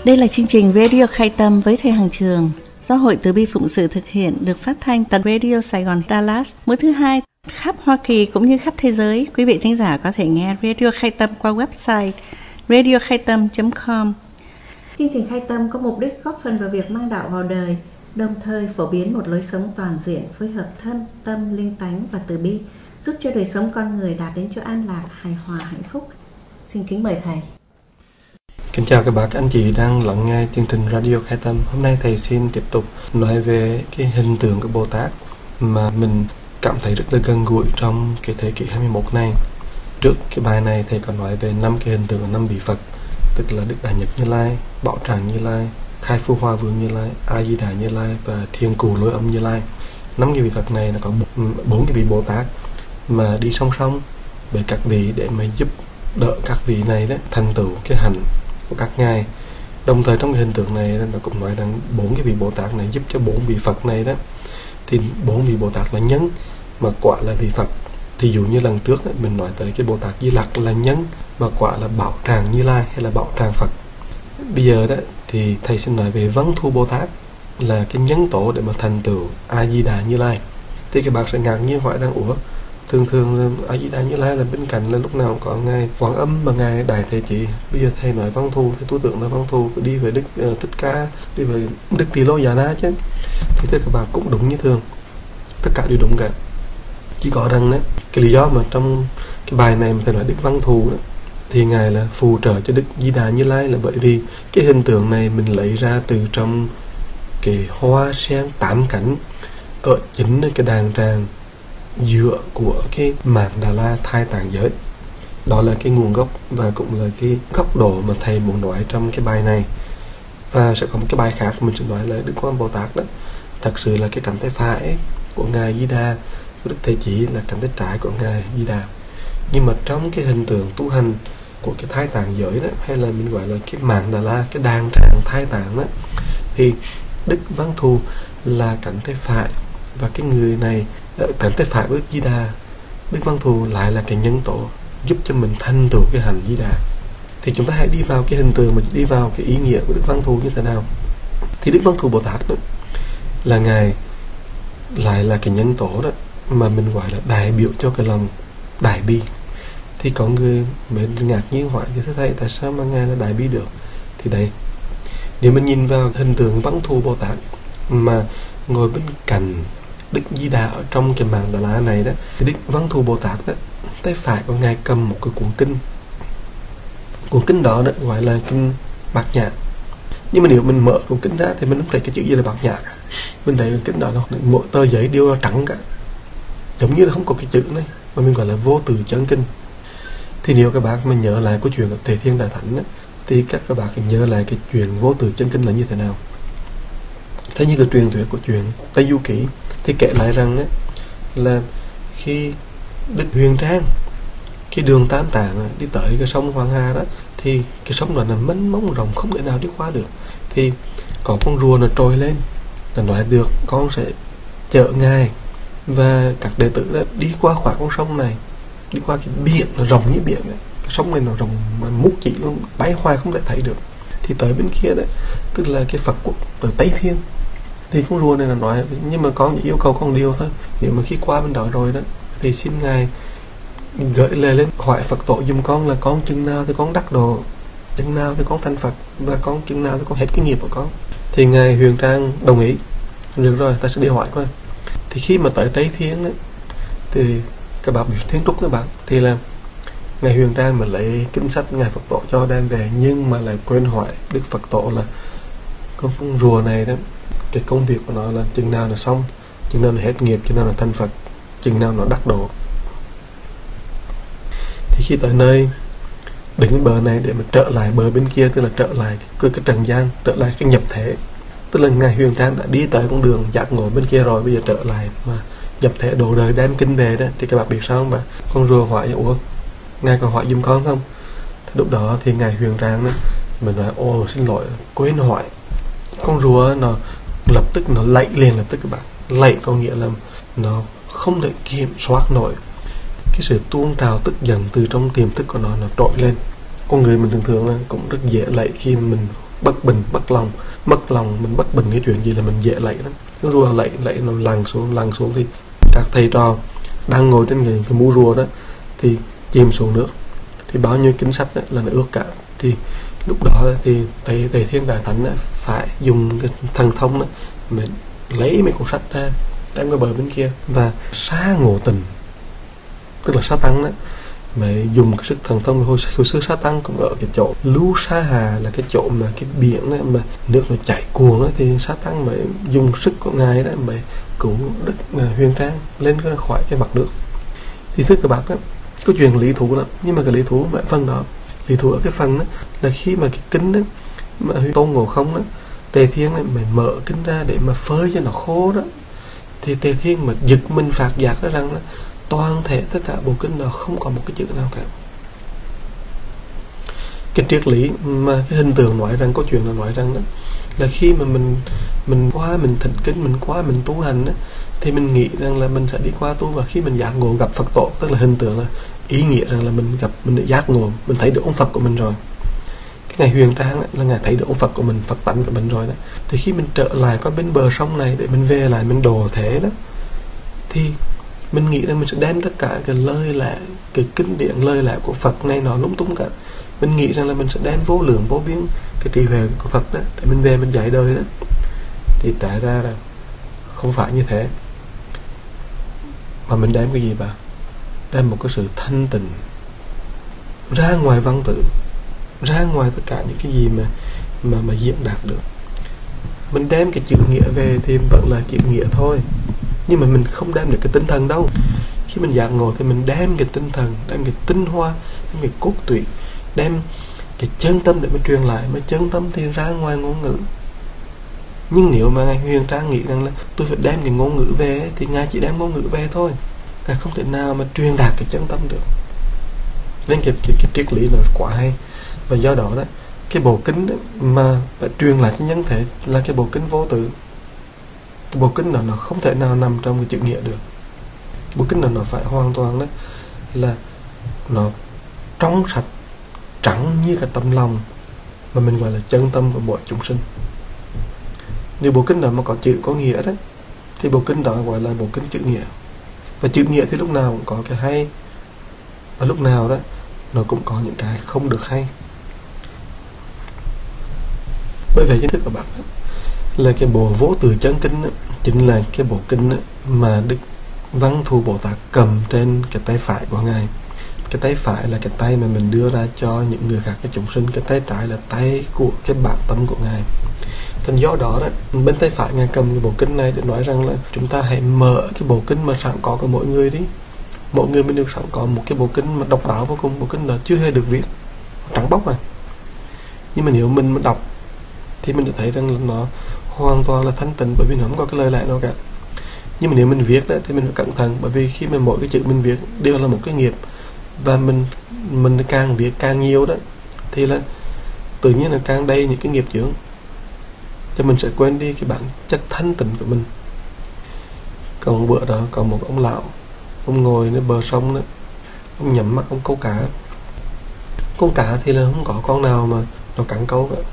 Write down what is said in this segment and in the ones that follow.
Đây là chương trình Radio Khai Tâm với Thầy Hằng Trường do Hội Từ Bi Phụng Sự thực hiện, được phát thanh tại Radio Sài Gòn Dallas mỗi thứ hai khắp Hoa Kỳ cũng như khắp thế giới. Quý vị thính giả có thể nghe Radio Khai Tâm qua website radiokhaitam.com. Chương trình Khai Tâm có mục đích góp phần vào việc mang đạo vào đời, đồng thời phổ biến một lối sống toàn diện, phối hợp thân, tâm, linh tánh và từ bi, giúp cho đời sống con người đạt đến chỗ an lạc, hài hòa, hạnh phúc. Xin kính mời Thầy. Kính chào các anh chị đang lắng nghe chương trình Radio Khai Tâm. Hôm nay Thầy xin tiếp tục nói về cái hình tượng của Bồ Tát mà mình cảm thấy rất là gần gũi trong cái thế kỷ 21 này. Trước cái bài này Thầy còn nói về 5 cái hình tượng của 5 vị Phật, tức là Đức Đại Nhật Như Lai, Bảo Tràng Như Lai, Khai Phu Hoa Vương Như Lai, A Di Đà Như Lai và Thiên Cù Lôi Âm Như Lai. 5 cái vị Phật này là có 4 cái vị Bồ Tát mà đi song song với các vị để mà giúp đỡ các vị này đó thành tựu cái hạnh của các ngài. Đồng thời trong cái hình tượng này nó cũng nói rằng 4 cái vị Bồ Tát này giúp cho 4 vị Phật này đó, thì 4 vị Bồ Tát là nhân mà quả là vị Phật. Thì dụ như lần trước đó, mình nói tới cái Bồ Tát Di Lặc là nhân mà quả là Bảo Tràng Như Lai hay là Bảo Tràng Phật. Bây giờ đó thì Thầy xin nói về Văn Thù Bồ Tát là cái nhân tố để mà thành tựu A Di Đà Như Lai. Thì các bạn sẽ ngạc nhiên hỏi rằng thường A Di Đà Như Lai là bên cạnh là lúc nào cũng có ngài Quảng Âm mà ngài Đại Thế Chí. Bây giờ Thầy nói Văn Thù thì tôi tưởng là Văn Thù đi về Đức Thích Ca, đi về Đức Tỳ Lô Già Na chứ. Thì thưa các bạn cũng đúng như thường, tất cả đều đúng cả. Chỉ có rằng đó, cái lý do mà trong cái bài này mà Thầy nói Đức Văn Thù đó, thì ngài là phù trợ cho Đức Di Đà Như Lai là bởi vì cái hình tượng này mình lấy ra từ trong cái hoa sen 8 cánh ở chính cái đàn tràng giữa của cái mạn Đà La thai tạng giới. Đó là cái nguồn gốc và cũng là cái góc độ mà Thầy muốn nói trong cái bài này. Và sẽ có một cái bài khác mình sẽ nói là Đức Quan Bồ Tát đó, thật sự là cái cánh tay phải của ngài Di Đà, Đức Thế Chí là cánh tay trái của ngài Di Đà. Nhưng mà trong cái hình tượng tu hành của cái thai tạng giới đó, hay là mình gọi là cái mạn Đà La, cái đàn tràng thai tạng đó, thì Đức Văn Thù là cánh tay phải, và cái người này cánh tay phải của Đức Di Đà, Đức Văn Thù lại là cái nhân tố giúp cho mình thành tựu cái hành Di Đà. Thì chúng ta hãy đi vào cái hình tượng, mà đi vào cái ý nghĩa của Đức Văn Thù như thế nào. Thì Đức Văn Thù Bồ Tát đó là ngài lại là cái nhân tố đó mà mình gọi là đại biểu cho cái lòng đại bi. Thì có người mới ngạc nhiên hỏi thì thưa Thầy, tại sao mà ngài là đại bi được? Thì đây, nếu mình nhìn vào hình tượng Văn Thù Bồ Tát mà ngồi bên cạnh Đức Di Đà ở trong cái mạn Đà La này đó, thì Đức Văn Thù Bồ Tát đó, tay phải của ngài cầm một cái cuốn kinh. Cuốn kinh đó gọi là kinh Bát Nhã. Nhưng mà nếu mình mở cuốn kinh ra thì mình không thấy cái chữ gì là Bát Nhã cả. Mình thấy cái kinh đó mỗi tờ giấy đều là trắng cả, giống như là không có cái chữ này, mà mình gọi là vô từ chân kinh. Thì nếu các bạn mà nhớ lại câu chuyện của Tề Thiên Đại Thánh đó, thì các bạn nhớ lại cái chuyện vô từ chân kinh là như thế nào. Thế như cái truyền thuyết của chuyện Tây Du Ký thì kể lại rằng đó, là khi Đức Huyền Trang, cái đường Tam Tạng đi tới cái sông Hoàng Hà đó, thì cái sông đó là mênh mông rộng không thể nào đi qua được. Thì có con rùa nó trồi lên, là nói được con sẽ chở ngài và các đệ tử đó đi qua khỏi con sông này, đi qua cái biển nó rộng như biển ấy. Cái sông này nó rộng mà mút chỉ luôn, bay hoài không thể thấy được. Thì tới bên kia đấy, tức là cái Phật quốc ở Tây Thiên, thì con rùa này là nói nhưng mà con chỉ yêu cầu con điều thôi, nếu mà khi qua bên đó rồi đó thì xin ngài gửi lời lên hỏi Phật tổ giùm con là con chừng nào thì con đắc độ, chừng nào thì con thành Phật, và con chừng nào thì con hết cái nghiệp của con. Thì ngài Huyền Trang đồng ý, được rồi ta sẽ đi hỏi coi. Thì khi mà tới Tây Thiên đấy, thì các bạn biết Thiên Trúc các bạn, thì là ngài Huyền Trang mà lấy kinh sách ngài Phật tổ cho đem về, nhưng mà lại quên hỏi Đức Phật tổ là con rùa này đó, cái công việc của nó là chừng nào là xong, chừng nào là hết nghiệp, chừng nào là thành Phật, chừng nào nó đắc độ. Thì khi tới nơi đến bờ này để mà trở lại bờ bên kia, tức là trở lại cái trần gian, trở lại cái nhập thể, tức là ngài Huyền Trang đã đi tới con đường giác ngộ bên kia rồi, bây giờ trở lại mà nhập thể độ đời đem kinh về đó. Thì các bạn biết sao không bạn? Con rùa hỏi ủa ngài còn hỏi giùm con không? Thì lúc đó thì ngài Huyền Trang đó mình nói ô xin lỗi quên hỏi. Con rùa nó lập tức nó lạy liền, lập tức các bạn lạy có nghĩa là nó không thể kiểm soát nổi cái sự tuôn trào tức giận từ trong tiềm thức của nó trỗi lên. Con người mình thường thường là cũng rất dễ lạy khi mình bất bình, bất lòng. Mất lòng, mình bất bình cái chuyện gì là mình dễ lạy lắm. Cái rùa lạy nó lăn xuống thì các thầy trò đang ngồi trên cái mũ rùa đó thì chìm xuống nước, thì bao nhiêu kinh sách đó là nó ướt cả. Thì lúc đó thì Tề Thiên Đại Thánh phải dùng cái thần thông đó mình lấy mấy cuốn sách ra đem qua bờ bên kia, và Sa Ngộ Tịnh, tức là Sa Tăng đó, mà dùng cái sức thần thông. Hồi xưa Sa Tăng cũng ở cái chỗ Lưu Sa Hà, là cái chỗ mà cái biển đó, mà nước nó chảy cuồng đó, thì Sa Tăng mới dùng sức của ngài đó mới cứu Đức Huyền Trang lên khỏi cái mặt nước. Thì thưa các bạn đó, có chuyện lý thú lắm, nhưng mà cái lý thú ở phần đó, lý thú ở cái phần đó là khi mà cái kính đó mà Tôn Ngộ Không đó, Tề Thiên này mày mở kính ra để mà phơi cho nó khô đó, thì Tề Thiên mà giật mình phát giác ra rằng là toàn thể tất cả bộ kinh đó không có một cái chữ nào cả. Cái triết lý mà cái hình tượng nói rằng, có chuyện là nói rằng đó là khi mà mình qua mình thỉnh kính, mình qua mình tu hành đó, thì mình nghĩ rằng là mình sẽ đi qua tu, và khi mình giác ngộ gặp Phật tổ, tức là hình tượng là ý nghĩa rằng là mình đã giác ngộ, mình thấy được ông Phật của mình rồi. Cái ngày Huyền Trang đó, là ngày thấy được ông Phật của mình, Phật tánh của mình rồi đó. Thì khi mình trở lại qua bên bờ sông này để mình về lại mình độ thế đó, thì mình nghĩ rằng mình sẽ đem tất cả cái lời lẽ, cái kinh điển lời lẽ của Phật này nó lung tung cả. Mình nghĩ rằng là mình sẽ đem vô lượng vô biên cái trí huệ của Phật đó để mình về mình dạy đời đó. Thì tại ra là không phải như thế, mà mình đem cái gì bà? Đem một cái sự thanh tịnh ra ngoài văn tự, ra ngoài tất cả những cái gì mà diễn đạt được. Mình đem cái chữ nghĩa về thì vẫn là chữ nghĩa thôi, nhưng mà mình không đem được cái tinh thần đâu. Khi mình giác ngộ thì mình đem cái tinh thần, đem cái tinh hoa, đem cái cốt tủy, đem cái chân tâm để mình truyền lại. Mà chân tâm thì ra ngoài ngôn ngữ. Nhưng nếu mà ngài Huyền Trang nghĩ rằng là tôi phải đem cái ngôn ngữ về, thì ngài chỉ đem ngôn ngữ về thôi, ngài không thể nào mà truyền đạt cái chân tâm được. Nên cái triết lý nó quá hay. Và do đó đó, cái bộ kinh đó mà phải truyền lại cho nhân thể là cái bộ kinh vô tự. Cái bộ kinh đó nó không thể nào nằm trong cái chữ nghĩa được. Bộ kinh đó nó phải hoàn toàn đó là nó trong sạch, trắng như cái tấm lòng mà mình gọi là chân tâm của mọi chúng sinh. Nếu bộ kinh đó mà có chữ có nghĩa đó, thì bộ kinh đó gọi là bộ kinh chữ nghĩa. Và chữ nghĩa thì lúc nào cũng có cái hay, và lúc nào đó nó cũng có những cái không được hay. Bởi vậy chính thức các bạn là cái bộ Vô Tự Chân Kinh đó, chính là cái bộ kinh đó mà Đức Văn Thù Bồ Tát cầm trên cái tay phải của ngài. Cái tay phải là cái tay mà mình đưa ra cho những người khác, cái chúng sinh. Cái tay trái là tay của cái bản tâm của ngài. Thành do đó đó, bên tay phải ngài cầm cái bộ kinh này để nói rằng là chúng ta hãy mở cái bộ kinh mà sẵn có của mỗi người đi. Mỗi người mình đều sẵn có một cái bộ kinh mà độc đáo vô cùng. Bộ kinh đó chưa hề được viết, trắng bóc à. Nhưng mà nếu mình đọc thì mình đã thấy rằng là nó hoàn toàn là thanh tịnh, bởi vì nó không có cái lời lẽ nào cả. Nhưng mà nếu mình viết đó, thì mình phải cẩn thận, bởi vì khi mà mỗi cái chữ mình viết đều là một cái nghiệp, và mình càng viết càng nhiều đó, thì là tự nhiên là càng đầy những cái nghiệp chướng, cho mình sẽ quên đi cái bản chất thanh tịnh của mình. Còn bữa đó có một ông lão, ông ngồi nơi bờ sông đó, ông nhắm mắt ông câu cá. Con cá thì là không có con nào mà nó cắn câu cả.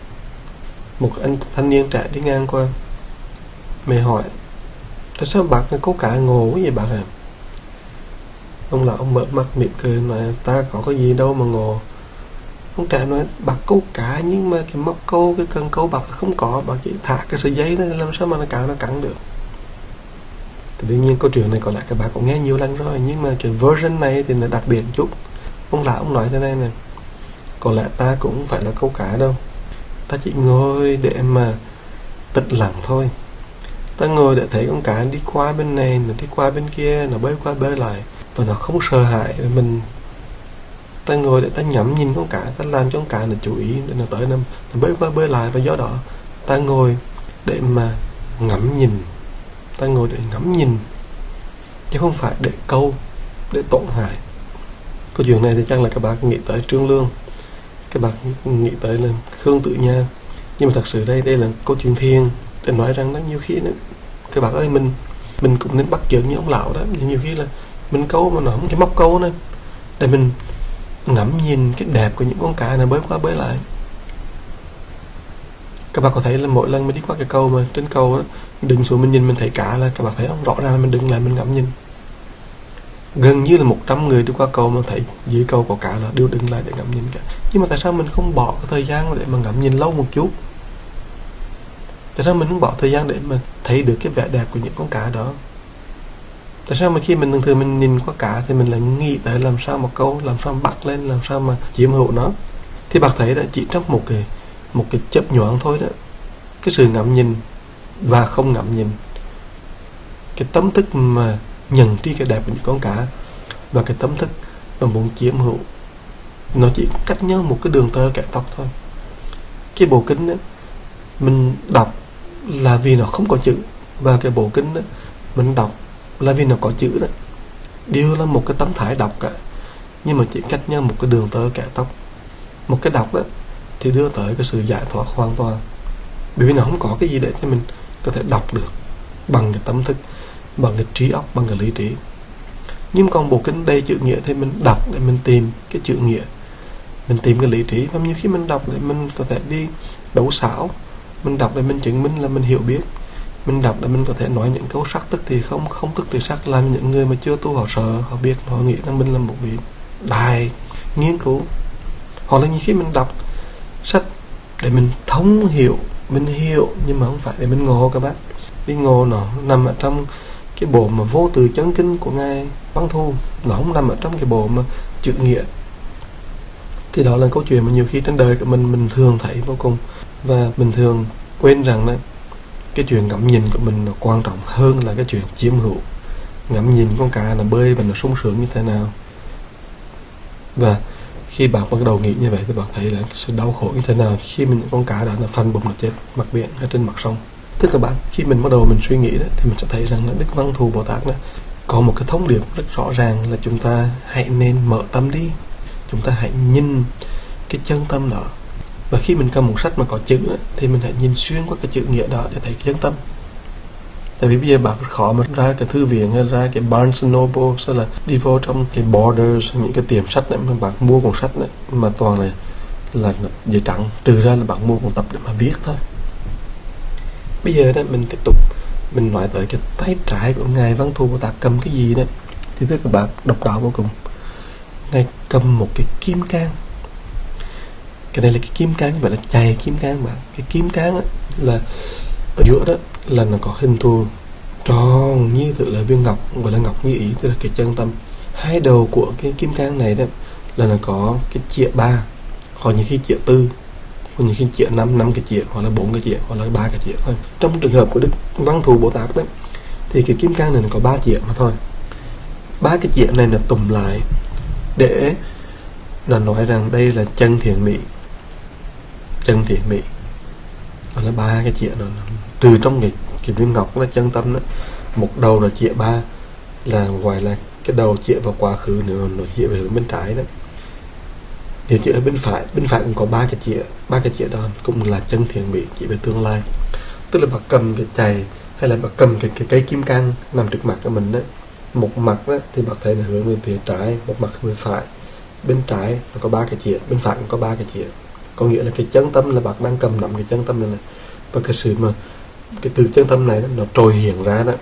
Một anh thanh niên trẻ đi ngang qua, mày hỏi tại sao bác câu cá ngộ cái gì bác à? Ông lão ông mở mắt mỉm cười nói ta có cái gì đâu mà ngộ. Ông trẻ nói bác câu cá nhưng mà cái móc câu, cái cần câu bác không có, bác chỉ thả cái sợi dây thôi, làm sao mà nó cắn được. Thì đương nhiên câu chuyện này còn lại các bạn cũng nghe nhiều lần rồi, nhưng mà cái version này thì nó đặc biệt chút. Ông lão ông nói thế này nè: có lẽ ta cũng phải là câu cá đâu, ta chỉ ngồi để mà tĩnh lặng thôi. Ta ngồi để thấy con cá đi qua bên này, nó đi qua bên kia, nó bơi qua bơi lại, và nó không sợ hãi mình. Ta ngồi để ta ngắm nhìn con cá, ta làm cho con cá nó chú ý để nó tới nó bơi qua bơi lại. Và do đó ta ngồi để mà ngắm nhìn, ta ngồi để ngắm nhìn, chứ không phải để câu, để tổn hại. Câu chuyện này thì chắc là các bạn nghĩ tới Trương Lương, các bạn nghĩ tới là Khương Tử Nha, nhưng mà thật sự đây là câu chuyện thiền để nói rằng đó, nhiều khi nữa các bạn ơi, mình cũng nên bắt chước như ông lão đó. Nhiều khi là mình câu mà nó không cái móc câu nữa, để mình ngắm nhìn cái đẹp của những con cá này bơi qua bơi lại. Các bạn có thấy là mỗi lần mình đi qua cái cầu mà trên cầu đó, đứng xuống mình nhìn mình thấy cá là các bạn thấy không, rõ ràng là mình đứng lại mình ngắm nhìn. Gần như là 100 người đi qua cầu mà thấy dưới cầu có cá là đều đứng lại để ngắm nhìn cả. Nhưng mà tại sao mình không bỏ cái thời gian để mà ngắm nhìn lâu một chút? Tại sao mình không bỏ thời gian để mà thấy được cái vẻ đẹp của những con cá đó? Tại sao mà khi mình thường mình nhìn qua cá thì mình lại nghĩ tới làm sao mà câu, làm sao mà bắt lên, làm sao mà chiếm hữu nó? Thì bạn thấy là chỉ trong một cái chớp nhoáng thôi đó, cái sự ngắm nhìn và không ngắm nhìn, cái tâm thức mà nhận tri cái đẹp của những con cá và cái tâm thức mà muốn chiếm hữu, nó chỉ cách nhau một cái đường tơ kẻ tóc thôi. Cái bộ kinh đó mình đọc là vì nó không có chữ, và cái bộ kinh đó mình đọc là vì nó có chữ đó, đều là một cái tấm thải đọc cả, nhưng mà chỉ cách nhau một cái đường tơ kẻ tóc. Một cái đọc đó thì đưa tới cái sự giải thoát hoàn toàn, bởi vì nó không có cái gì để cho mình có thể đọc được bằng cái tâm thức, bằng cái trí óc, bằng cái lý trí. Nhưng còn bộ kinh đây chữ nghĩa thì mình đọc để mình tìm cái chữ nghĩa, mình tìm cái lý trí. Và nhiều khi mình đọc để mình có thể đi đấu xảo, mình đọc để mình chứng minh là mình hiểu biết, mình đọc để mình có thể nói những câu sắc tức thì không, không tức thì sắc, làm những người mà chưa tu họ sợ, họ biết, họ nghĩ rằng mình là một vị đại nghiên cứu. Hoặc là như khi mình đọc sách để mình thông hiểu, mình hiểu, nhưng mà không phải để mình ngộ các bác. Đi ngộ nó nằm ở trong cái bộ mà vô từ chấn kinh của Ngài Văn Thù, nó không nằm ở trong cái bộ mà chữ nghĩa. Thì đó là câu chuyện mà nhiều khi trên đời của mình thường thấy vô cùng, và mình thường quên rằng đấy, cái chuyện ngắm nhìn của mình nó quan trọng hơn là cái chuyện chiếm hữu. Ngắm nhìn con cá nó bơi và nó sung sướng như thế nào, và khi bạn bắt đầu nghĩ như vậy thì bạn thấy là sự đau khổ như thế nào khi mình những con cá đó nó phanh bụng nó chết mặt biển hay trên mặt sông. Tức các bạn, khi mình bắt đầu mình suy nghĩ đó, thì mình sẽ thấy rằng là Đức Văn Thù Bồ Tát đó có một cái thông điệp rất rõ ràng là chúng ta hãy nên mở tâm đi, chúng ta hãy nhìn cái chân tâm đó. Và khi mình cầm một sách mà có chữ đó, thì mình hãy nhìn xuyên qua cái chữ nghĩa đó để thấy cái chân tâm. Tại vì bây giờ bạn rất khó mà ra cái thư viện hay ra cái Barnes Noble, hay là đi vô trong cái Borders, những cái tiệm sách này mà bạn mua cuốn sách này mà toàn là giấy trắng, trừ ra là bạn mua cuốn tập để mà viết thôi. Bây giờ đó mình tiếp tục mình nói tới cái tay trái của Ngài Văn Thù Bồ Tát cầm cái gì đó, thì thưa các bạn, độc đáo vô cùng. Ngài cầm một cái kim cang. Cái này là cái kim cang, vậy là chày kim cang bạn. Cái kim cang đó là ở giữa đó là nó có hình thù tròn như tự là viên ngọc, gọi là ngọc như ý, tức là cái chân tâm. Hai đầu của cái kim cang này đó là nó có cái chĩa 3, hoặc những khi chĩa 4, hoặc những khi chĩa 5 cái chĩa, hoặc là 4 cái chĩa, hoặc là 3 cái chĩa thôi. Trong trường hợp của Đức Văn Thù Bồ Tát đó thì cái kim cang này nó có 3 chĩa mà thôi. 3 cái chĩa này là tụm lại để là nói rằng đây là chân thiện mỹ. Chân thiện mỹ đó là 3 cái chĩa nó từ trong cái viên ngọc, là chân tâm đó. Một đầu là chĩa 3 là gọi là cái đầu chĩa vào quá khứ, nữa nó chĩa về hướng bên trái đó. Nếu chĩa ở bên phải cũng có 3 cái chĩa. 3 cái chĩa đó cũng là chân thiện mỹ, chỉ về tương lai. Tức là bà cầm cái chày hay là bà cầm cái cây kim cang nằm trước mặt của mình đó, một mặt đó thì bạn thấy là hướng về phía trái, một mặt hướng về phải. Bên trái nó có 3 cái chĩa, bên phải cũng có 3 cái chĩa. Có nghĩa là cái chân tâm là bạn đang cầm nắm cái chân tâm này, và cái sự mà cái từ chân tâm này đó, nó trồi hiện ra đó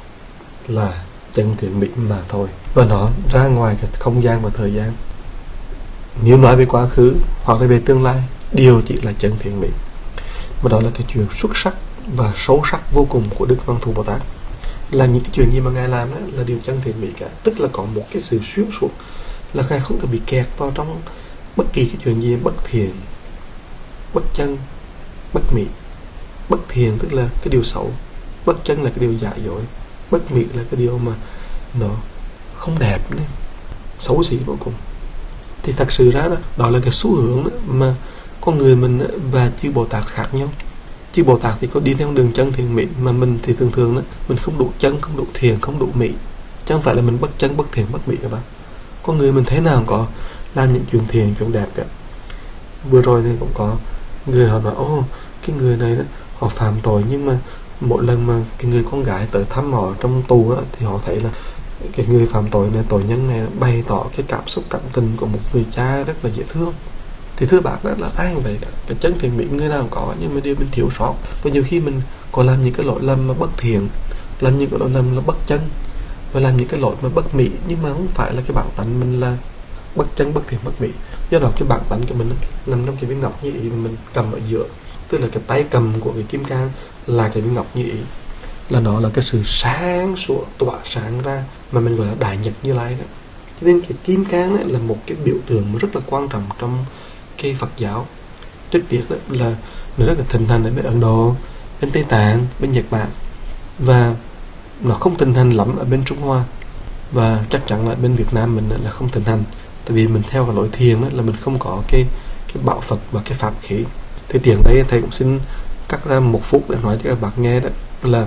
là chân thiện mỹ mà thôi, và nó ra ngoài cái không gian và thời gian. Nếu nói về quá khứ hoặc là về tương lai, đều chỉ là chân thiện mỹ. Mà đó là cái chuyện xuất sắc và sâu sắc vô cùng của Đức Văn Thù Bồ Tát. Là những cái chuyện gì mà Ngài làm đó là điều chân thiện mỹ cả. Tức là có một cái sự xuyên suốt, là Ngài không cần bị kẹt vào trong bất kỳ cái chuyện gì bất thiện, bất chân, bất mỹ. Bất thiện tức là cái điều xấu, bất chân là cái điều giả dối, bất mỹ là cái điều mà nó không đẹp nữa, xấu xí vô cùng. Thì thật sự ra đó, đó là cái xu hướng đó mà con người mình và chư Bồ Tát khác nhau. Chư Bồ Tát thì có đi theo đường chân thiện mỹ, mà mình thì thường thường đó, mình không đủ chân, không đủ thiện, không đủ mỹ. Chứ không phải là mình bất chân, bất thiện, bất mỹ các bạn. Con người mình thế nào có làm những chuyện thiện, chuyện đẹp cả. Vừa rồi thì cũng có người họ nói, cái người này đó, họ phạm tội, nhưng mà mỗi lần mà cái người con gái tới thăm họ trong tù đó, thì họ thấy là cái người phạm tội này, tội nhân này bày tỏ cái cảm xúc cảm tình của một người cha rất là dễ thương. Thì thưa bác đó là ai cũng vậy cả, cái chân thiện mỹ người nào cũng có, nhưng mà điều mình thiếu sót. Và nhiều khi mình có làm những cái lỗi lầm mà bất thiện, làm những cái lỗi lầm là bất chân, và làm những cái lỗi mà bất mỹ, nhưng mà không phải là cái bản tánh mình là bất chân, bất thiện, bất mỹ. Do đó cái bản tánh của mình nằm trong cái viên ngọc như ý mà mình cầm ở giữa, tức là cái tay cầm của cái kim cang là cái viên ngọc như ý, là nó là cái sự sáng sủa tỏa sáng ra mà mình gọi là đại nhật Như Lai đó. Cho nên cái kim cang ấy là một cái biểu tượng rất là quan trọng trong cái Phật giáo. Rất tiếc đó là nó rất là thịnh hành ở bên Ấn Độ, bên Tây Tạng, bên Nhật Bản, và nó không thịnh hành lắm ở bên Trung Hoa, và chắc chắn là bên Việt Nam mình là không thịnh hành. Tại vì mình theo cái lối thiền đó là mình không có cái bảo Phật và cái pháp khí. Thì tiền đây thầy cũng xin cắt ra 1 phút để nói cho các bạn nghe đó, là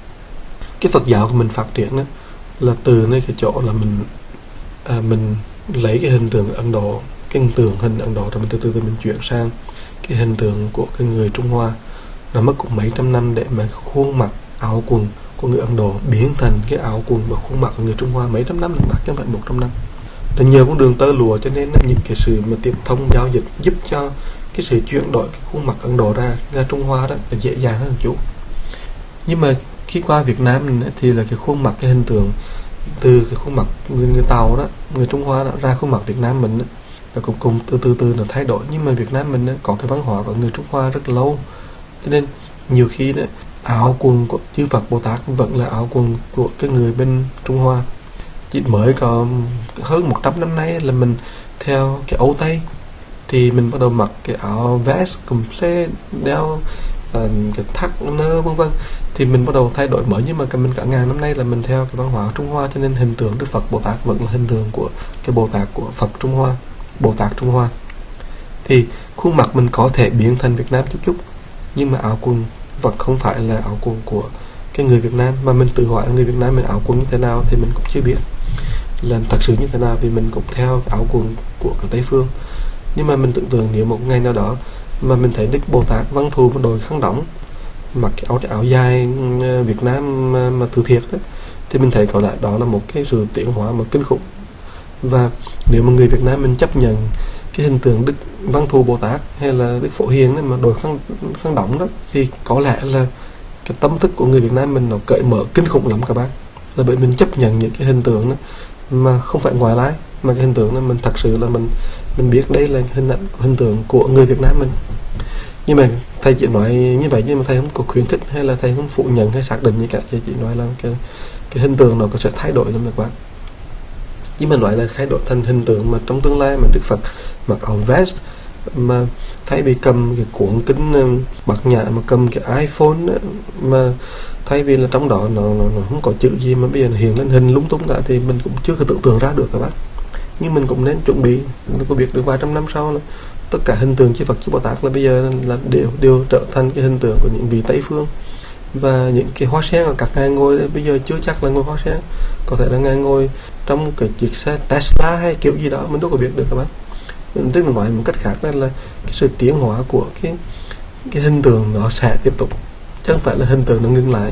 cái Phật giáo của mình phát triển đó là từ nơi cái chỗ là mình lấy cái hình tượng Ấn Độ, cái hình tượng hình Ấn Độ, rồi mình từ từ mình chuyển sang cái hình tượng của cái người Trung Hoa. Nó mất cũng mấy trăm năm để mà khuôn mặt áo quần của người Ấn Độ biến thành cái áo quần và khuôn mặt của người Trung Hoa, mấy trăm năm chứ không phải 100 năm. Là nhờ con đường tơ lụa, cho nên những cái sự mà tiếp thông giao dịch giúp cho cái sự chuyển đổi cái khuôn mặt Ấn Độ ra Trung Hoa đó là dễ dàng hơn chút. Nhưng mà khi qua Việt Nam thì là cái khuôn mặt, cái hình tượng từ cái khuôn mặt người Tàu đó, người Trung Hoa đó, ra khuôn mặt Việt Nam mình đó, và cùng từ nó thay đổi. Nhưng mà Việt Nam mình đó, có cái văn hóa của người Trung Hoa rất lâu, cho nên nhiều khi đó áo quần của chư Phật Bồ Tát vẫn là áo quần của cái người bên Trung Hoa. Chỉ mới có hơn 100 năm nay là mình theo cái Âu Tây, thì mình bắt đầu mặc cái áo vest complete, đeo cái thắt nơ vân vân, thì mình bắt đầu thay đổi mới. Nhưng mà mình cả ngàn năm nay là mình theo cái văn hóa Trung Hoa, cho nên hình tượng Đức Phật Bồ Tát vẫn là hình tượng của cái Bồ Tát của Phật Trung Hoa, Bồ Tát Trung Hoa. Thì khuôn mặt mình có thể biến thành Việt Nam chút chút, nhưng mà áo quần vẫn không phải là áo quần của cái người Việt Nam. Mà mình tự hỏi người Việt Nam mình áo quần như thế nào thì mình cũng chưa biết là thật sự như thế nào, vì mình cũng theo áo quần của Tây Phương. Nhưng mà mình tưởng tượng nếu một ngày nào đó mà mình thấy Đức Bồ Tát Văn Thù một đội khăn đóng, mặc cái áo dài Việt Nam mà từ thiệt đó, thì mình thấy có lẽ đó là một cái sự tiến hóa mà kinh khủng. Và nếu mà người Việt Nam mình chấp nhận cái hình tượng Đức Văn Thù Bồ Tát hay là Đức Phổ Hiền đó, mà đội khăn đóng đó, thì có lẽ là cái tâm thức của người Việt Nam mình nó cởi mở kinh khủng lắm các bạn. Là bởi mình chấp nhận những cái hình tượng đó mà không phải ngoại lai, mà cái hình tượng đó mình thật sự là mình biết đây là hình tượng của người Việt Nam mình. Nhưng mà thầy chỉ nói như vậy, nhưng mà thầy không có khuyến khích hay là thầy không phủ nhận hay xác định như cả, chỉ nói là cái hình tượng nó có sẽ thay đổi lắm các bạn. Nhưng mà nói là thay đổi thành hình tượng mà trong tương lai mà Đức Phật mặc áo vest, mà thay vì cầm cái cuộn kính bạc nhã mà cầm cái iPhone đó, mà thay vì là trong đó nó không có chữ gì mà bây giờ hiện lên hình lung tung cả, thì mình cũng chưa có tưởng tượng ra được các bạn. Nhưng mình cũng nên chuẩn bị, mình có biết được vài trăm năm sau là tất cả hình tượng chư Phật chư Bồ Tát là bây giờ là đều trở thành cái hình tượng của những vị Tây phương. Và những cái hoa sen ở các ngài ngồi bây giờ chưa chắc là ngồi hoa sen, có thể là ngài ngồi trong cái chiếc xe Tesla hay kiểu gì đó, mình đâu có biết được các bạn. Tức là nói một cách khác là cái sự tiến hóa của cái hình tượng nó sẽ tiếp tục, chứ không phải là hình tượng nó ngưng lại.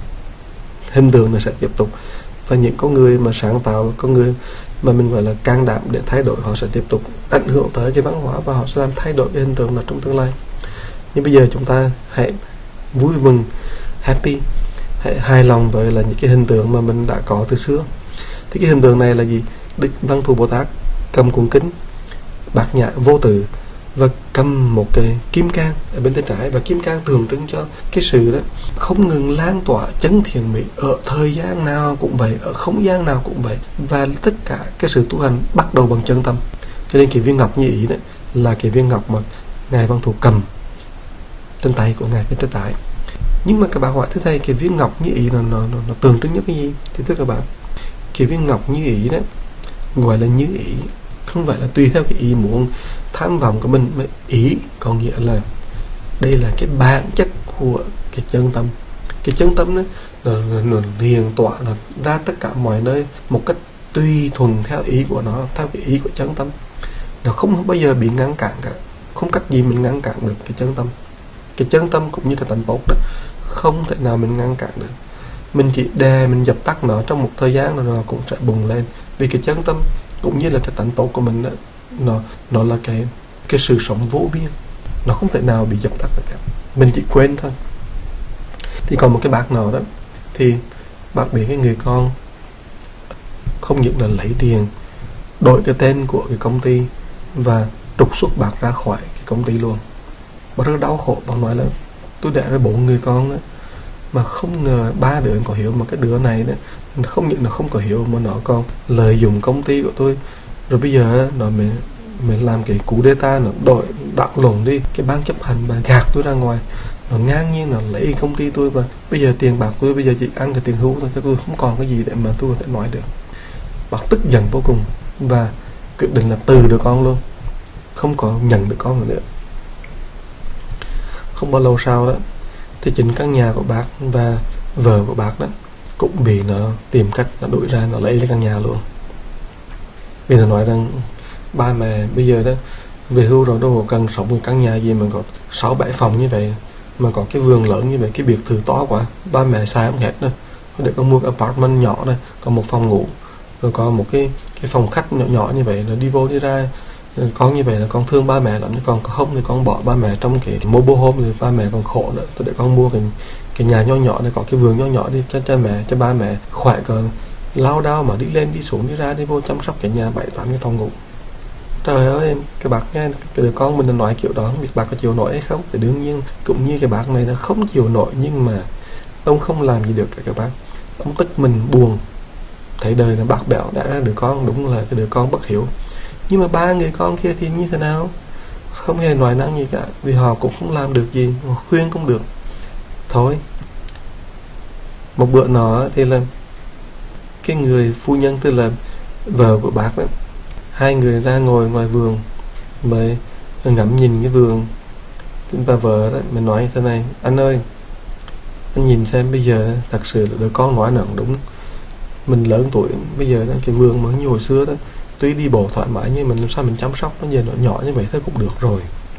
Hình tượng nó sẽ tiếp tục, và những con người mà sáng tạo, con người mà mình gọi là can đảm để thay đổi, họ sẽ tiếp tục ảnh hưởng tới cái văn hóa, và họ sẽ làm thay đổi cái hình tượng là trong tương lai. Nhưng bây giờ chúng ta hãy vui mừng, happy, hãy hài lòng với là những cái hình tượng mà mình đã có từ xưa. Thì cái hình tượng này là gì? Đức Văn Thù Bồ Tát cầm cuốn kính bát nhã vô tự và cầm một cái kim cang ở bên tay trái, và kim cang tượng trưng cho cái sự đó không ngừng lan tỏa chánh thiện mỹ ở thời gian nào cũng vậy, ở không gian nào cũng vậy, và tất cả cái sự tu hành bắt đầu bằng chân tâm. Cho nên cái viên ngọc như ý đấy là cái viên ngọc mà ngài Văn Thù cầm trên tay của ngài trên trái tay. Nhưng mà các bạn hỏi thưa thầy, cái viên ngọc như ý nó tượng trưng nhất cái gì? Thì thưa các bạn, cái viên ngọc như ý đó gọi là như ý, không phải là tùy theo cái ý muốn tham vọng của mình, mà ý có nghĩa là đây là cái bản chất của cái chân tâm. Cái chân tâm đó nó hiền tỏa nó ra tất cả mọi nơi một cách tùy thuận theo ý của nó, theo cái ý của chân tâm. Nó không bao giờ bị ngăn cản cả, không cách gì mình ngăn cản được cái chân tâm. Cái chân tâm cũng như cái tánh tốt đó, không thể nào mình ngăn cản được. Mình chỉ đè, mình dập tắt nó trong một thời gian rồi nó cũng sẽ bùng lên. Vì cái chân tâm cũng như là cái tánh tốt của mình đó, nó là cái sự sống vô biên, nó không thể nào bị dập tắt được cả, mình chỉ quên thôi. Thì còn một cái bác nào đó thì bác bị cái người con không những là lấy tiền, đổi cái tên của cái công ty và trục xuất bác ra khỏi cái công ty luôn. Bác rất đau khổ, bác nói là tôi đẻ ra 4 người con đó, mà không ngờ 3 đứa có hiểu, mà cái đứa này đó không những là không có hiểu mà nó còn lợi dụng công ty của tôi. Rồi bây giờ nó mình làm cái cú data, nó đổi đảo lộn đi cái ban chấp hành và gạt tôi ra ngoài, nó ngang nhiên nó lấy công ty tôi, và bây giờ tiền bạc tôi bây giờ chỉ ăn cái tiền hưu thôi, tôi không còn cái gì để mà tôi có thể nói được. Bác tức giận vô cùng và quyết định là từ đứa con luôn, không có nhận được con nữa. Không bao lâu sau đó thì chính căn nhà của bác và vợ của bác đó cũng bị nó tìm cách nó đuổi ra, nó lấy căn nhà luôn. Vì nó nói rằng ba mẹ bây giờ đó về hưu rồi đâu cần sống một căn nhà gì mà có 6-7 phòng như vậy, mà có cái vườn lớn như vậy, cái biệt thự to quá, ba mẹ xài không hết nữa. Để con mua cái apartment nhỏ này, có một phòng ngủ, rồi có một cái phòng khách nhỏ nhỏ như vậy, nó đi vô đi ra. Con như vậy là con thương ba mẹ lắm, còn không thì con bỏ ba mẹ trong cái mobile home thì ba mẹ còn khổ nữa. Để con mua cái nhà nhỏ nhỏ này, có cái vườn nhỏ nhỏ đi cho ba mẹ khỏe, còn lao đao mà đi lên đi xuống đi ra đi vô chăm sóc cái nhà 7-8 cái phòng ngủ. Trời ơi, cái bác nghe cái đứa con mình nói kiểu đó, không biết bác có chịu nổi hay không. Thì đương nhiên cũng như cái bác này nó không chịu nổi, nhưng mà ông không làm gì được các bác. Ông tức mình buồn, thấy đời nó bạc bẽo, đã ra đứa con đúng là cái đứa con bất hiếu. Nhưng mà 3 người con kia thì như thế nào? Không hề nói năng gì cả, vì họ cũng không làm được gì, khuyên cũng được. Thôi, một bữa nọ thì là cái người phu nhân, tức là vợ của bác đó, hai người ra ngồi ngoài vườn mới ngắm nhìn cái vườn. Bà vợ đó mình nói thế này: anh ơi, anh nhìn xem bây giờ thật sự là đứa con nói nặng đúng. Mình lớn tuổi bây giờ đó, cái vườn mà như hồi xưa đó, tuy đi bộ thoải mái nhưng mình làm sao mình chăm sóc bây giờ nó nhỏ như vậy thôi cũng được rồi.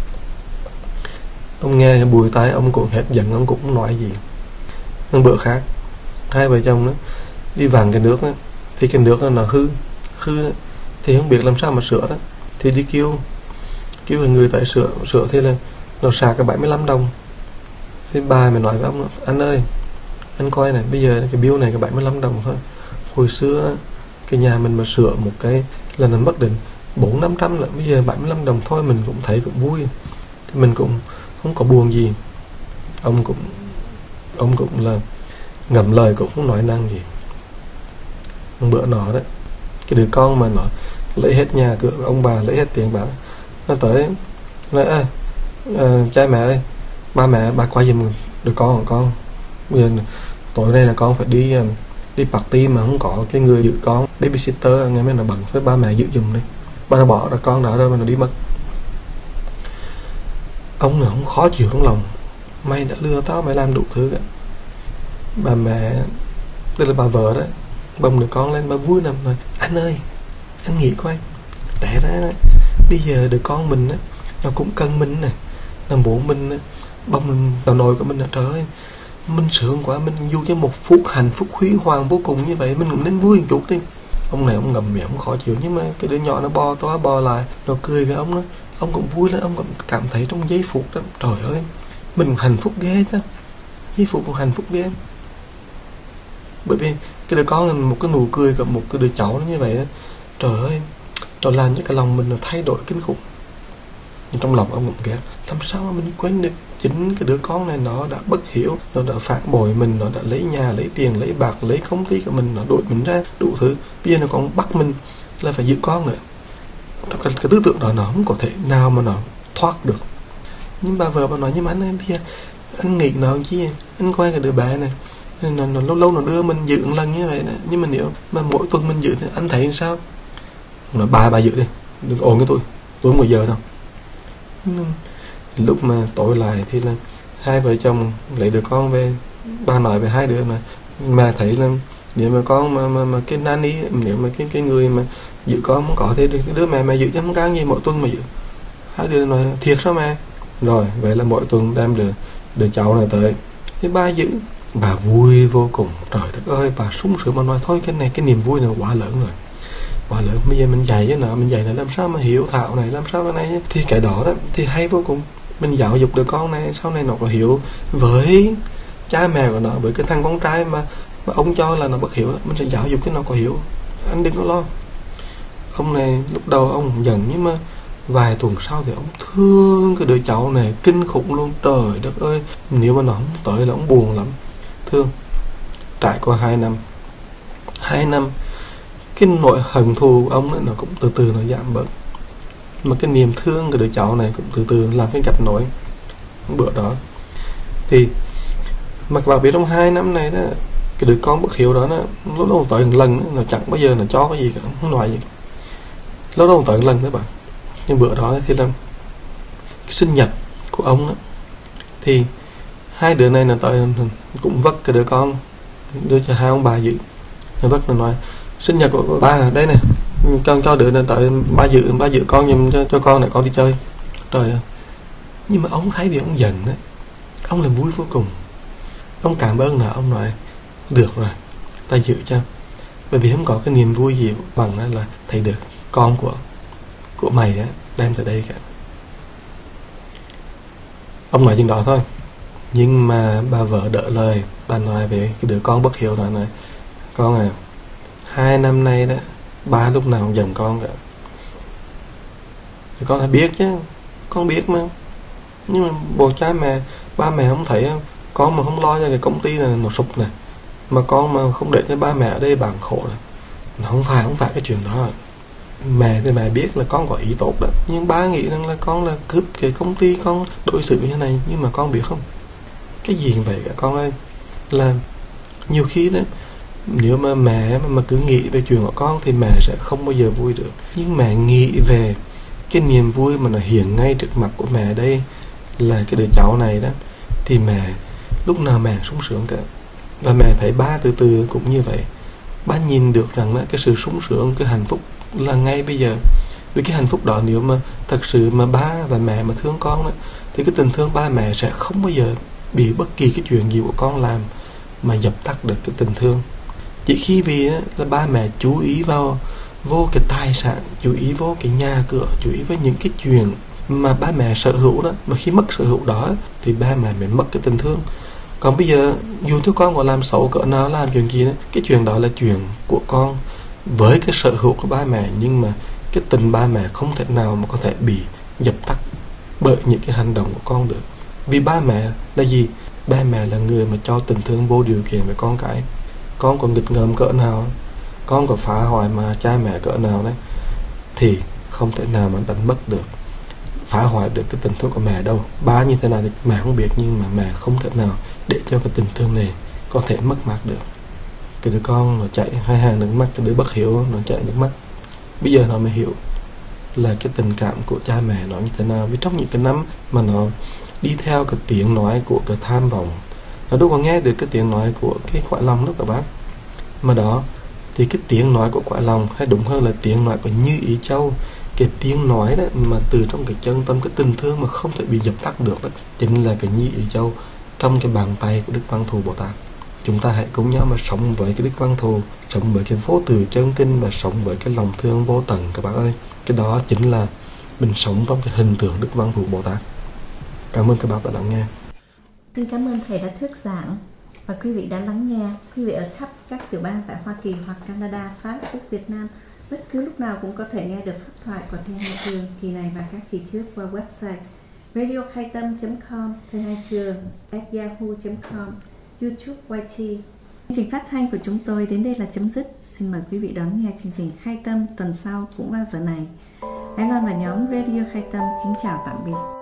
Ông nghe cái bùi tai ông cũng hết giận, ông cũng không nói gì. Một bữa khác, hai vợ chồng đó đi vàng cái nước đó, thì cái nước đó nó hư đó, thì không biết làm sao mà sửa đó, thì đi kêu người tới sửa thì là nó xả cái 75 đồng. Thì bà mới nói với ông: anh ơi, anh coi này, bây giờ cái bill này cái 75 đồng thôi. Hồi xưa đó, cái nhà mình mà sửa một cái là nó mất đến 400-500 lận, bây giờ 75 đồng thôi mình cũng thấy cũng vui, thì mình cũng không có buồn gì. Ông cũng là ngậm lời, cũng không nói năng gì. Một bữa nọ đấy, cái đứa con mà nó lấy hết nhà cửa của ông bà, lấy hết tiền bạc, nó tới nói: cha mẹ ơi, ba mẹ bà qua giùm đứa con bây giờ tối nay là con phải đi party mà không có cái người giữ con, babysitter, nghe mấy nó bận, với ba mẹ giữ giùm đi. Ba nó bỏ ra con đã rồi mà nó đi mất. Ông này không khó chịu trong lòng: mày đã lừa tao, mày làm đủ thứ cả. Bà mẹ, tức là bà vợ đó, bồng đứa con lên, bà vui lắm mà: anh ơi, anh nghĩ coi, để ra bây giờ đứa con mình á, nó cũng cần mình nè, nó muốn mình bồng tàu nồi của mình là trời ơi, mình sướng quá, mình dù cho một phút hạnh phúc huy hoàng vô cùng như vậy mình cũng nên vui một chút đi. Ông này ông ngậm miệng, ông khó chịu, nhưng mà cái đứa nhỏ nó bò toa bò lại, nó cười với ông đó, ông cũng vui lên, ông cũng cảm thấy trong giây phút đó, trời ơi, mình hạnh phúc ghê đó, giây phút cũng hạnh phúc ghê. Bởi vì cái đứa con là một cái nụ cười của một cái đứa cháu nó như vậy đó, trời ơi, nó làm cho cái lòng mình nó thay đổi kinh khủng. Nhưng trong lòng ông cũng ghét, làm sao mà mình quên được chính cái đứa con này nó đã bất hiểu, nó đã phản bội mình, nó đã lấy nhà, lấy tiền, lấy bạc, lấy công ty của mình, nó đuổi mình ra đủ thứ, bây giờ nó còn bắt mình là phải giữ con nữa. Cái tư tưởng đó nó không có thể nào mà nó thoát được. Nhưng bà vợ bà nói: nhưng mà anh ơi, bây giờ anh nghĩ nó chi, anh coi cái đứa bé này, nó lâu lâu nó đưa mình giữ một lần như vậy này, nhưng mà nếu mà mỗi tuần mình giữ thì anh thấy sao? Nó bà giữ đi, đừng ồn cái tôi không có giờ đâu. Lúc mà tối lại thì là hai vợ chồng lấy đứa con về, bà nói về hai đứa mà thấy là nếu mà con mà cái nanny, nếu mà cái người mà giữ con không có thì cái đứa mẹ giữ chứ không có gì, mỗi tuần mà giữ. Hai đứa nói: thiệt sao mẹ? Rồi vậy là mỗi tuần đem đứa cháu này tới thì bà giữ. Bà vui vô cùng, trời đất ơi, bà sung sướng mà nói: thôi cái này, cái niềm vui này quá lớn rồi. quá lớn. Bây giờ mình dạy cho nó, mình dạy nó làm sao mà hiểu thạo này, làm sao cái này, thì cái đó đó thì hay vô cùng. Mình giáo dục đứa con này sau này nó có hiểu với cha mẹ của nó, với cái thằng con trai mà ông cho là nó bất hiểu đó, mình sẽ giáo dục cái nó có hiểu. Anh đừng có lo. Ông này lúc đầu ông giận, nhưng mà vài tuần sau thì ông thương cái đứa cháu này kinh khủng luôn. Trời đất ơi, nếu mà nó không tới là ông buồn lắm, thương. Trải qua 2 năm cái nỗi hận thù ông ấy, nó cũng từ từ nó giảm bớt, mà cái niềm thương cái đứa cháu này cũng từ từ làm cái gạch nổi. Bữa đó thì mà các bạn biết trong 2 năm này đó, cái đứa con bất hiếu đó nó lúc đầu tới một lần đó, nó chẳng bao giờ nó cho cái gì cả, không nói gì. Lúc đầu tới một lần đó bạn. Nhưng bữa đó thì là cái sinh nhật của ông đó, thì hai đứa này là tới cũng vất cái đứa con, đưa cho hai ông bà giữ. Nó vất, nó nói sinh nhật của ba đây này, cho đứa này tới ba giữ con giùm cho con này, con đi chơi. Trời ơi. Nhưng mà ông thấy vì ông giận đấy, ông là vui vô cùng. Ông cảm ơn là ông nói được rồi, ta giữ cho. Bởi vì không có cái niềm vui gì bằng là thấy được con của mày đó đem tới đây cả. Ông nói chừng đó thôi. Nhưng mà bà vợ đỡ lời, bà nói về cái đứa con bất hiếu đó này: con à, 2 năm nay đó ba lúc nào cũng giận con cả. Thì con đã biết chứ, con biết mà. Nhưng mà bố cha mẹ, ba mẹ không thấy con mà không lo cho cái công ty này nó sụp này, mà con mà không để cho ba mẹ ở đây bằng khổ này. Nó không phải cái chuyện đó. Mẹ thì mẹ biết là con có ý tốt đó, nhưng ba nghĩ rằng là con là cướp cái công ty, con đối xử như thế này. Nhưng mà con biết không, cái gì vậy cả con ơi, là nhiều khi đó, nếu mà mẹ mà cứ nghĩ về chuyện của con thì mẹ sẽ không bao giờ vui được. Nhưng mẹ nghĩ về cái niềm vui mà nó hiện ngay trước mặt của mẹ đây, là cái đứa cháu này đó, thì mẹ lúc nào mẹ sung sướng cả. Và mẹ thấy ba từ từ cũng như vậy. Ba nhìn được rằng đó, cái sự sung sướng, cái hạnh phúc là ngay bây giờ. Vì cái hạnh phúc đó, nếu mà thật sự mà ba và mẹ mà thương con đó, thì cái tình thương ba mẹ sẽ không bao giờ bị bất kỳ cái chuyện gì của con làm mà dập tắt được cái tình thương. Chỉ khi vì đó, là ba mẹ chú ý vô cái tài sản, chú ý vô cái nhà cửa, chú ý với những cái chuyện mà ba mẹ sở hữu đó, mà khi mất sở hữu đó thì ba mẹ mới mất cái tình thương. Còn bây giờ dù cho con có làm xấu cỡ nào, làm chuyện gì đó, cái chuyện đó là chuyện của con với cái sở hữu của ba mẹ. Nhưng mà cái tình ba mẹ không thể nào mà có thể bị dập tắt bởi những cái hành động của con được. Vì ba mẹ là gì? Ba mẹ là người mà cho tình thương vô điều kiện với con cái. Con có nghịch ngợm cỡ nào, con có phá hoại mà cha mẹ cỡ nào đấy, thì không thể nào mà đánh mất được, phá hoại được cái tình thương của mẹ đâu. Ba như thế nào thì mẹ không biết, nhưng mà mẹ không thể nào để cho cái tình thương này có thể mất mát được. Cái đứa con nó chảy 2 hàng nước mắt, cái đứa bất hiếu nó chảy nước mắt. Bây giờ nó mới hiểu là cái tình cảm của cha mẹ nó như thế nào. Vì trong những cái năm mà nó đi theo cái tiếng nói của cái tham vọng, nó đâu có nghe được cái tiếng nói của cái cõi lòng đó các bác. Mà đó thì cái tiếng nói của cõi lòng, hay đúng hơn là tiếng nói của Như Ý Châu, cái tiếng nói đó mà từ trong cái chân tâm, cái tình thương mà không thể bị dập tắt được đó, chính là cái Như Ý Châu trong cái bàn tay của Đức Văn Thù Bồ Tát. Chúng ta hãy cùng nhau mà sống với cái Đức Văn Thù, sống với cái vô từ chân kinh, và sống với cái lòng thương vô tận các bạn ơi. Cái đó chính là mình sống trong cái hình tượng Đức Văn Thù Bồ Tát. Cảm ơn các bạn đã lắng nghe. Xin cảm ơn Thầy đã thuyết giảng và quý vị đã lắng nghe. Quý vị ở khắp các tiểu bang tại Hoa Kỳ hoặc Canada, Pháp, Úc, Việt Nam, bất cứ lúc nào cũng có thể nghe được pháp thoại của Thầy Hai Trường kỳ này và các kỳ trước qua website radiokhaitam.com, Thầy Hai Trường @yahoo.com, YouTube YT. Chương trình phát thanh của chúng tôi đến đây là chấm dứt. Xin mời quý vị đón nghe chương trình Khai Tâm tuần sau cũng vào giờ này. Ái Loan và nhóm Radio Khai Tâm kính chào tạm biệt.